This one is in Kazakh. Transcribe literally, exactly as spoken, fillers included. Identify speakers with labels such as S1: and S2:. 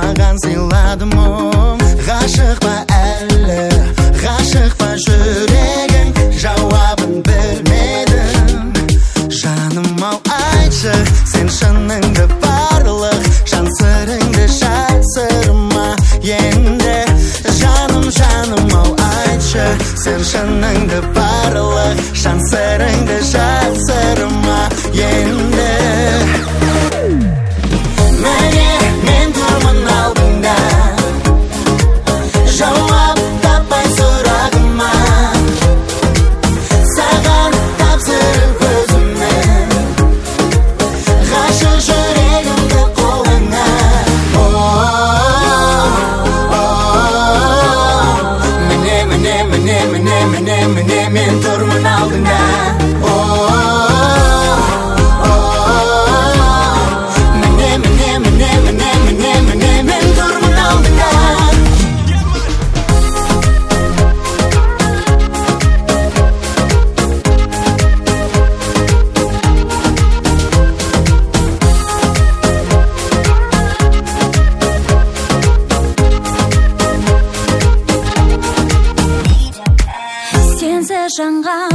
S1: саған сыйладым мұң. Ғашық па әлі, ғашық па жүрегің, жауабын білмедім. Жаным-ау айтшы, сен шыныңды барлық жан сырыңды жасырма енді. Жаным, жаным-ау айтшы, сен шыныңды барлық жан сырыңды жасырма енді. Міне мен тұрмын алдыңда, жауап таппай сұрағыма, саған тапсырып өзімнің ғашық жүрегімді қолыңа. Міне, міне, міне, міне, міне, міне мен тұрмын алдыңда.
S2: Жанға